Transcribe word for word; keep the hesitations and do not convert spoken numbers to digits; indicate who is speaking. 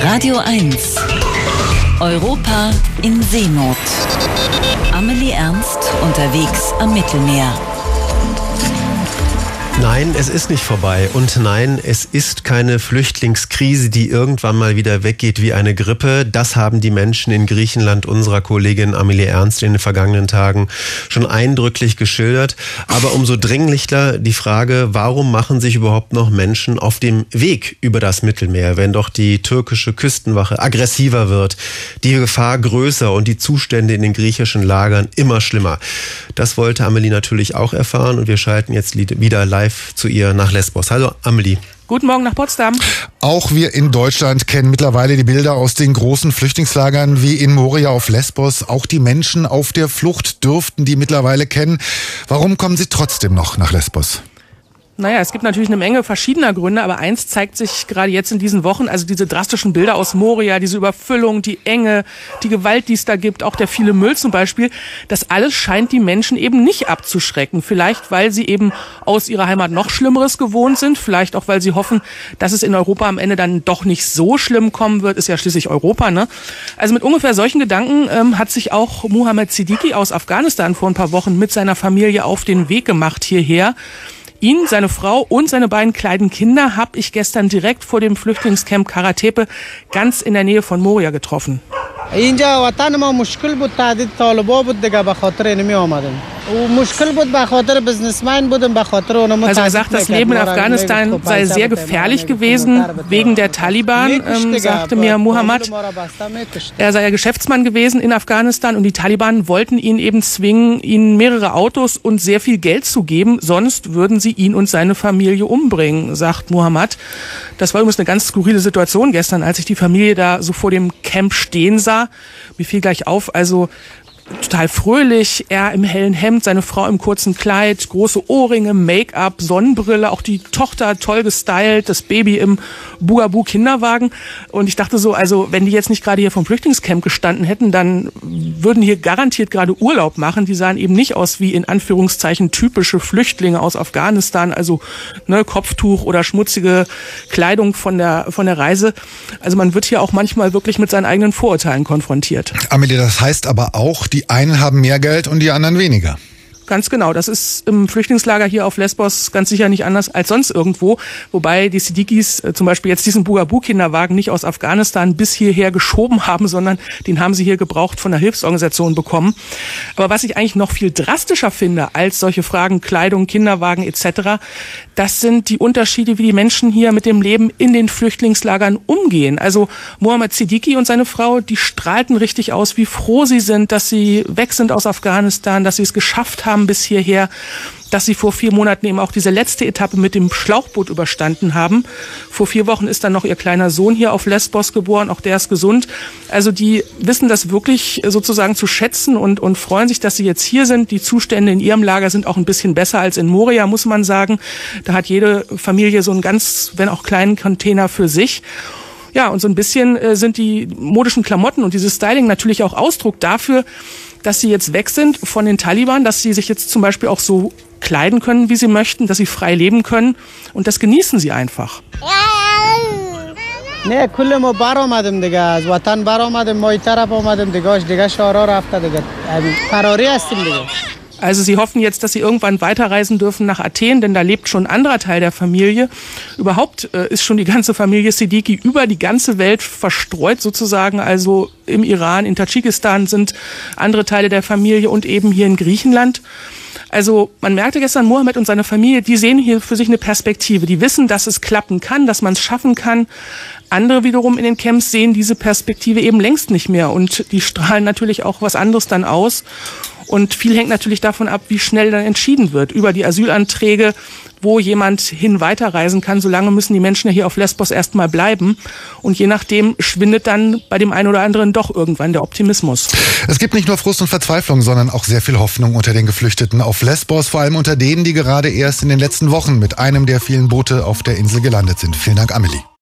Speaker 1: Radio eins. Europa in Seenot. Amelie Ernst unterwegs am Mittelmeer.
Speaker 2: Nein, es ist nicht vorbei. Und nein, es ist keine Flüchtlingskrise, die irgendwann mal wieder weggeht wie eine Grippe. Das haben die Menschen in Griechenland unserer Kollegin Amelie Ernst in den vergangenen Tagen schon eindrücklich geschildert. Aber umso dringlicher die Frage, warum machen sich überhaupt noch Menschen auf dem Weg über das Mittelmeer, wenn doch die türkische Küstenwache aggressiver wird, die Gefahr größer und die Zustände in den griechischen Lagern immer schlimmer. Das wollte Amelie natürlich auch erfahren und wir schalten jetzt wieder live zu ihr nach Lesbos. Hallo Amelie.
Speaker 3: Guten Morgen nach Potsdam.
Speaker 4: Auch wir in Deutschland kennen mittlerweile die Bilder aus den großen Flüchtlingslagern wie in Moria auf Lesbos. Auch die Menschen auf der Flucht dürften die mittlerweile kennen. Warum kommen sie trotzdem noch nach Lesbos?
Speaker 3: Naja, es gibt natürlich eine Menge verschiedener Gründe, aber eins zeigt sich gerade jetzt in diesen Wochen, also diese drastischen Bilder aus Moria, diese Überfüllung, die Enge, die Gewalt, die es da gibt, auch der viele Müll zum Beispiel, das alles scheint die Menschen eben nicht abzuschrecken. Vielleicht, weil sie eben aus ihrer Heimat noch Schlimmeres gewohnt sind, vielleicht auch, weil sie hoffen, dass es in Europa am Ende dann doch nicht so schlimm kommen wird, ist ja schließlich Europa, ne? Also mit ungefähr solchen Gedanken ähm, hat sich auch Mohammed Siddiqui aus Afghanistan vor ein paar Wochen mit seiner Familie auf den Weg gemacht hierher. Ihn, seine Frau und seine beiden kleinen Kinder habe ich gestern direkt vor dem Flüchtlingscamp Karatepe ganz in der Nähe von Moria getroffen. Also er sagt, das Leben in Afghanistan sei sehr gefährlich gewesen wegen der Taliban, ähm, sagte mir Mohammed. Er sei ja Geschäftsmann gewesen in Afghanistan und die Taliban wollten ihn eben zwingen, ihnen mehrere Autos und sehr viel Geld zu geben, sonst würden sie ihn und seine Familie umbringen, sagt Mohammed. Das war übrigens eine ganz skurrile Situation gestern, als ich die Familie da so vor dem Camp stehen sah. Mir fiel gleich auf, also total fröhlich, er im hellen Hemd, seine Frau im kurzen Kleid, große Ohrringe, Make-up, Sonnenbrille, auch die Tochter toll gestylt, das Baby im Bugabu-Kinderwagen. Und ich dachte so, also wenn die jetzt nicht gerade hier vom Flüchtlingscamp gestanden hätten, dann würden die hier garantiert gerade Urlaub machen. Die sahen eben nicht aus wie in Anführungszeichen typische Flüchtlinge aus Afghanistan, also ne, Kopftuch oder schmutzige Kleidung von der, von der Reise. Also man wird hier auch manchmal wirklich mit seinen eigenen Vorurteilen konfrontiert.
Speaker 4: Amelie, das heißt aber auch, die Die einen haben mehr Geld und die anderen weniger.
Speaker 3: Ganz genau. Das ist im Flüchtlingslager hier auf Lesbos ganz sicher nicht anders als sonst irgendwo. Wobei die Siddiquis äh, zum Beispiel jetzt diesen Bugabu-Kinderwagen nicht aus Afghanistan bis hierher geschoben haben, sondern den haben sie hier gebraucht von der Hilfsorganisation bekommen. Aber was ich eigentlich noch viel drastischer finde als solche Fragen Kleidung, Kinderwagen et cetera, das sind die Unterschiede, wie die Menschen hier mit dem Leben in den Flüchtlingslagern umgehen. Also Mohammed Siddiqui und seine Frau, die strahlten richtig aus, wie froh sie sind, dass sie weg sind aus Afghanistan, dass sie es geschafft haben bis hierher, dass sie vor vier Monaten eben auch diese letzte Etappe mit dem Schlauchboot überstanden haben. Vor vier Wochen ist dann noch ihr kleiner Sohn hier auf Lesbos geboren, auch der ist gesund. Also die wissen das wirklich sozusagen zu schätzen und, und freuen sich, dass sie jetzt hier sind. Die Zustände in ihrem Lager sind auch ein bisschen besser als in Moria, muss man sagen. Da hat jede Familie so einen ganz, wenn auch kleinen Container für sich. Ja, und so ein bisschen äh, sind die modischen Klamotten und dieses Styling natürlich auch Ausdruck dafür, dass sie jetzt weg sind von den Taliban, dass sie sich jetzt zum Beispiel auch so kleiden können, wie sie möchten, dass sie frei leben können. Und das genießen sie einfach. Also sie hoffen jetzt, dass sie irgendwann weiterreisen dürfen nach Athen, denn da lebt schon ein anderer Teil der Familie. Überhaupt äh, ist schon die ganze Familie Siddiqui über die ganze Welt verstreut sozusagen. Also im Iran, in Tadschikistan sind andere Teile der Familie und eben hier in Griechenland. Also man merkte gestern, Mohammed und seine Familie, die sehen hier für sich eine Perspektive. Die wissen, dass es klappen kann, dass man es schaffen kann. Andere wiederum in den Camps sehen diese Perspektive eben längst nicht mehr. Und die strahlen natürlich auch was anderes dann aus. Und viel hängt natürlich davon ab, wie schnell dann entschieden wird über die Asylanträge, wo jemand hin weiterreisen kann. Solange müssen die Menschen ja hier auf Lesbos erstmal bleiben. Und je nachdem schwindet dann bei dem einen oder anderen doch irgendwann der Optimismus.
Speaker 4: Es gibt nicht nur Frust und Verzweiflung, sondern auch sehr viel Hoffnung unter den Geflüchteten auf Lesbos. Vor allem unter denen, die gerade erst in den letzten Wochen mit einem der vielen Boote auf der Insel gelandet sind. Vielen Dank, Amelie.